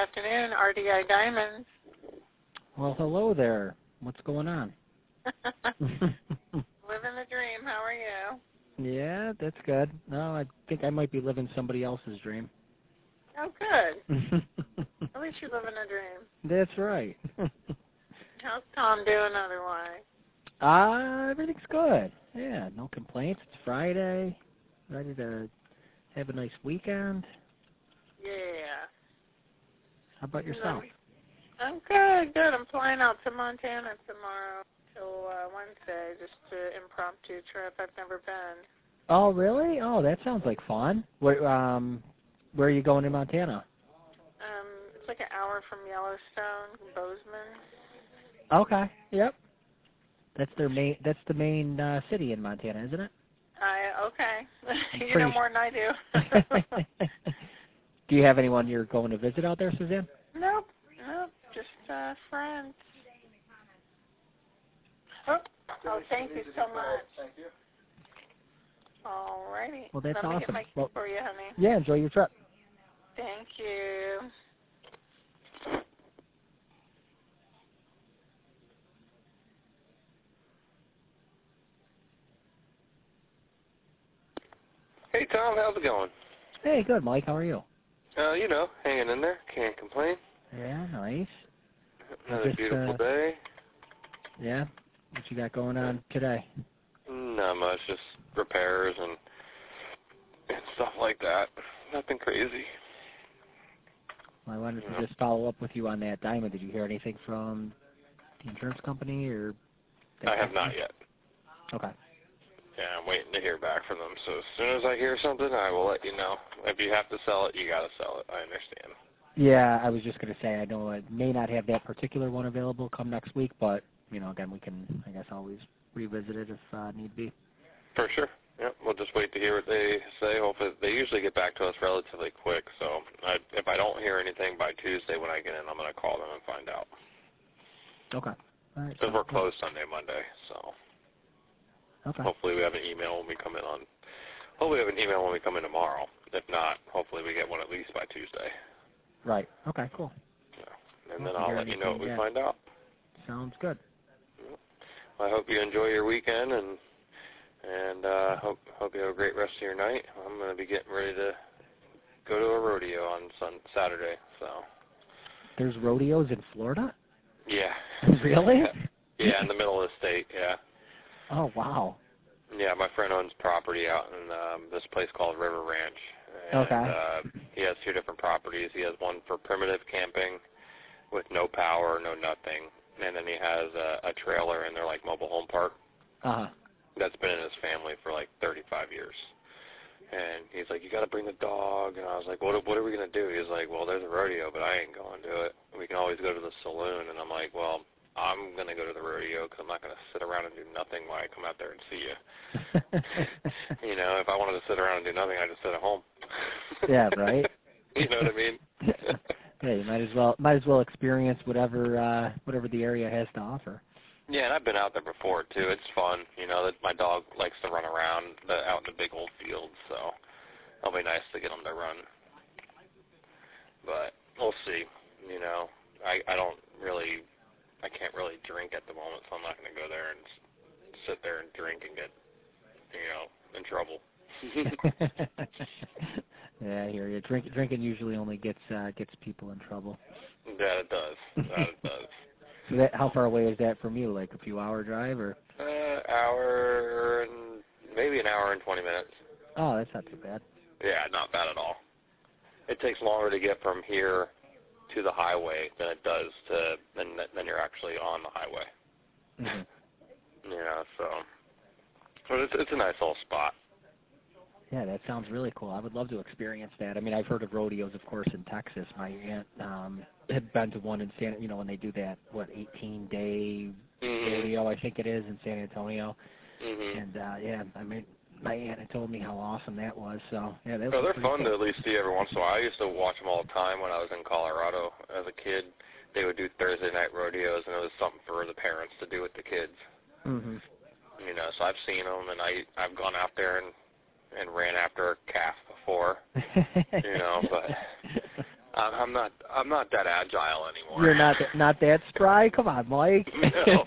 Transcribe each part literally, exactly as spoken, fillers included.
afternoon, R D I Diamonds. Well, hello there. What's going on? Living the dream. How are you? Yeah, that's good. No, I think I might be living somebody else's dream. Oh, good. At least you're living a dream. That's right. How's Tom doing otherwise? Uh, everything's good. Yeah, no complaints. It's Friday. Ready to have a nice weekend. Yeah. How about yourself? I'm good, good. I'm flying out to Montana tomorrow till uh, Wednesday, just an impromptu trip. I've never been. Oh, really? Oh, that sounds like fun. Where, um, where are you going in Montana? Um, it's like an hour from Yellowstone, Bozeman. Okay. Yep. That's their main. That's the main uh, city in Montana, isn't it? I okay. You pretty know more than I do. Do you have anyone you're going to visit out there, Suzanne? Nope. Nope. Just uh, friends. Oh, oh, thank you so much. Thank you. All righty. Well, that's Let me awesome. get my key Well, for you, honey. Yeah, enjoy your trip. Thank you. Hey, Tom, how's it going? Hey, good, Mike. How are you? Uh, you know, hanging in there. Can't complain. Yeah, nice. Another Just, beautiful uh, day. Yeah? What you got going on today? Not much, just repairs and, and stuff like that. Nothing crazy. Well, I wanted Yeah. to just follow up with you on that diamond. Did you hear anything from the insurance company or? I have not yet. Okay. Yeah, I'm waiting to hear back from them. So as soon as I hear something, I will let you know. If you have to sell it, you got to sell it. I understand. Yeah, I was just going to say, I know I may not have that particular one available come next week, but, you know, again, we can, I guess, always revisit it if uh, need be. For sure. Yep, we'll just wait to hear what they say. Hopefully, they usually get back to us relatively quick. So I, if I don't hear anything by Tuesday when I get in, I'm going to call them and find out. Okay. All right. Because we're closed Sunday, Monday, so Okay. hopefully we have an email when we come in on. Hopefully we have an email when we come in tomorrow. If not, hopefully we get one at least by Tuesday. Right. Okay. Cool. Yeah. And Well, then if you I'll hear let you know what we anything, yeah. find out. Sounds good. I hope you enjoy your weekend and and uh, hope hope you have a great rest of your night. I'm going to be getting ready to go to a rodeo on sun, Saturday. So. There's rodeos in Florida? Yeah. Really? Yeah, in the middle of the state. Yeah. Oh, wow. Yeah, my friend owns property out in um, this place called River Ranch. And, Okay. uh, he has two different properties. He has one for primitive camping with no power, no nothing. And then he has a, a trailer in their, like, mobile home park. Uh-huh. That's been in his family for, like, thirty-five years. And he's like, you got to bring the dog. And I was like, what, what are we going to do? He's like, well, there's a rodeo, but I ain't going to it. We can always go to the saloon. And I'm like, well, I'm going to go to the rodeo because I'm not going to sit around and do nothing while I come out there and see you. You know, if I wanted to sit around and do nothing, I'd just sit at home. Yeah, right? You know what I mean? Yeah, you might as well might as well experience whatever uh, whatever the area has to offer. Yeah, and I've been out there before, too. It's fun. You know, that my dog likes to run around the, out in the big old fields, so it'll be nice to get him to run. But we'll see. You know, I, I don't really, I can't really drink at the moment, so I'm not going to go there and sit there and drink and get, you know, in trouble. Yeah, I hear you. Drink, drinking usually only gets uh, gets people in trouble. That it does. That it does. So that, how far away is that from you? Like a few hour drive, or? Uh, hour and maybe an hour and twenty minutes. Oh, that's not too bad. Yeah, not bad at all. It takes longer to get from here to the highway than it does to than than you're actually on the highway. Mm-hmm. You know, so but it's it's a nice little spot. Yeah, that sounds really cool. I would love to experience that. I mean, I've heard of rodeos, of course, in Texas. My aunt um, had been to one in San, you know, when they do that, what, eighteen-day Mm-hmm. rodeo, I think it is, in San Antonio. Mm-hmm. And, uh, yeah, I mean, my aunt had told me how awesome that was. So, yeah, that was Oh, they're pretty fun cool. to at least see every once in a while. I used to watch them all the time when I was in Colorado as a kid. They would do Thursday night rodeos, and it was something for the parents to do with the kids. Mm-hmm. You know, so I've seen them, and I I've gone out there and and ran after a calf before. You know, but I'm I'm not. I'm not that agile anymore. You're not not that spry. Come on, Mike. No.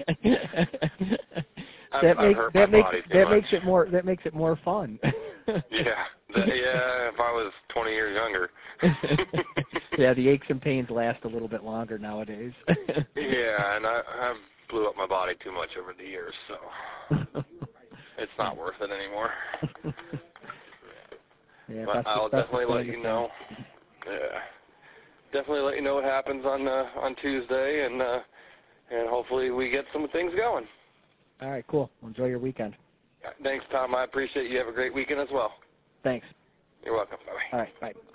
that I've, makes I've that makes that much. makes it more that makes it more fun. yeah, that, yeah. If I was twenty years younger. Yeah, the aches and pains last a little bit longer nowadays. Yeah, and I I've blew up my body too much over the years, so it's not worth it anymore. Yeah, but I'll definitely let you know. Yeah, definitely let you know what happens on uh, on Tuesday, and uh, and hopefully we get some things going. All right, cool. Well, enjoy your weekend. Thanks, Tom. I appreciate you. Have a great weekend as well. Thanks. You're welcome. Bye-bye. All right, bye.